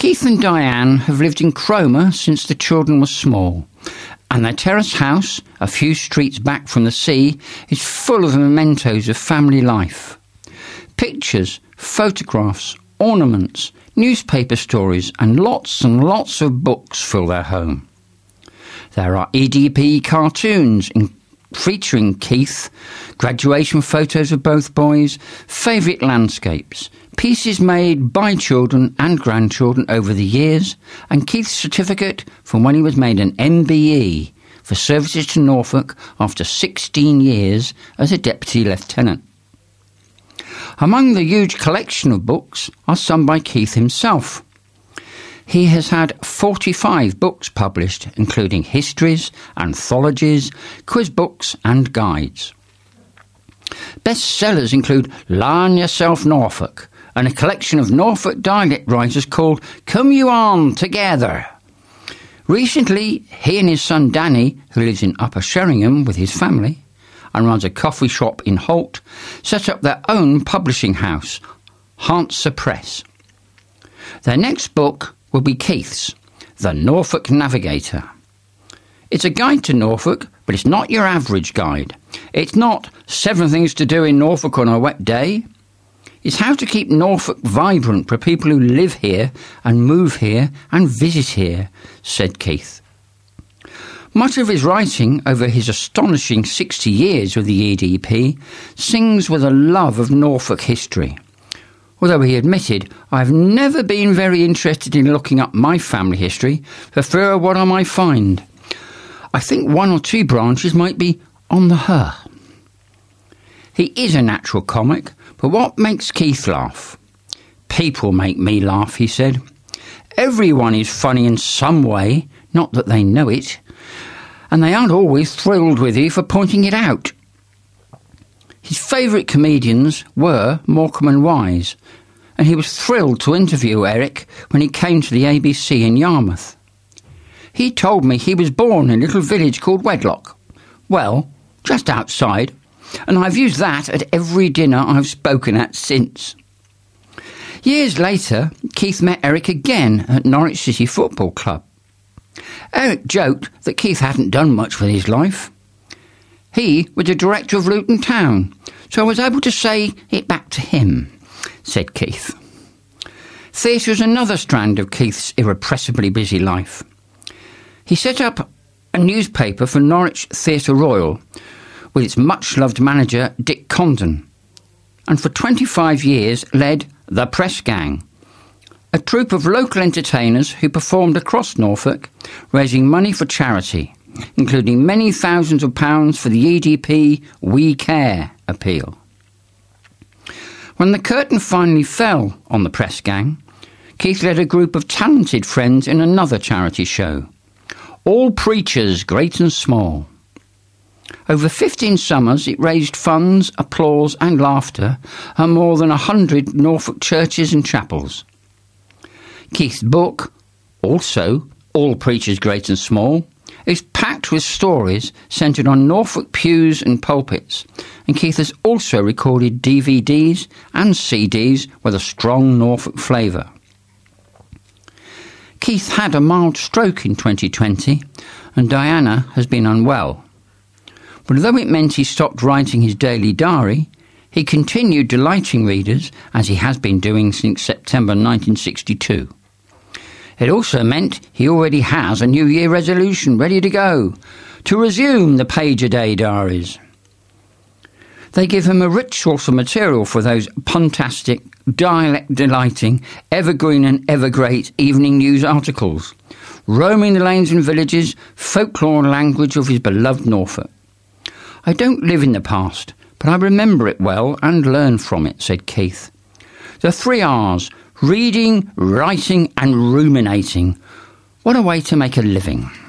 Keith and Diane have lived in Cromer since the children were small, and their terrace house, a few streets back from the sea, is full of mementos of family life. Pictures, photographs, ornaments, newspaper stories and lots of books fill their home. There are EDP cartoons featuring Keith, graduation photos of both boys, favourite landscapes, pieces made by children and grandchildren over the years, and Keith's certificate from when he was made an MBE for services to Norfolk after 16 years as a Deputy Lieutenant. Among the huge collection of books are some by Keith himself. He has had 45 books published, including histories, anthologies, quiz books and guides. Bestsellers include Larn Yourself Norfolk and a collection of Norfolk dialect writers called Come You On Together. Recently, he and his son Danny, who lives in Upper Sheringham with his family and runs a coffee shop in Holt, set up their own publishing house, Hansa Press. Their next book will be Keith's, The Norfolk Navigator. It's a guide to Norfolk, but it's not your average guide. It's not 7 things to do in Norfolk on a wet day. It's how to keep Norfolk vibrant for people who live here and move here and visit here, said Keith. Much of his writing over his astonishing 60 years with the EDP sings with a love of Norfolk history. Although he admitted, I've never been very interested in looking up my family history for fear of what I might find. I think 1 or 2 branches might be on the her. He is a natural comic, but what makes Keith laugh? People make me laugh, he said. Everyone is funny in some way, not that they know it, and they aren't always thrilled with you for pointing it out. His favourite comedians were Morecambe and Wise, and he was thrilled to interview Eric when he came to the ABC in Yarmouth. He told me he was born in a little village called Wedlock. Well, just outside, and I've used that at every dinner I've spoken at since. Years later, Keith met Eric again at Norwich City Football Club. Eric joked that Keith hadn't done much with his life. He was the director of Luton Town, so I was able to say it back to him, said Keith. Theatre is another strand of Keith's irrepressibly busy life. He set up a newspaper for Norwich Theatre Royal with its much-loved manager Dick Condon, and for 25 years led The Press Gang, a troupe of local entertainers who performed across Norfolk, raising money for charity, including many thousands of pounds for the EDP We Care appeal. When the curtain finally fell on the Press Gang, Keith led a group of talented friends in another charity show, All Preachers, Great and Small. Over 15 summers, it raised funds, applause and laughter at more than 100 Norfolk churches and chapels. Keith's book, also All Preachers Great and Small, is packed with stories centred on Norfolk pews and pulpits, and Keith has also recorded DVDs and CDs with a strong Norfolk flavour. Keith had a mild stroke in 2020, and Diana has been unwell. But although it meant he stopped writing his daily diary, he continued delighting readers, as he has been doing since September 1962. It also meant he already has a New Year resolution ready to go, to resume the page-a-day diaries. They give him a rich source of material for those puntastic, dialect-delighting, evergreen and ever-great evening news articles, roaming the lanes and villages, folklore and language of his beloved Norfolk. I don't live in the past, but I remember it well and learn from it, said Keith. The 3 R's, reading, writing and ruminating. What a way to make a living.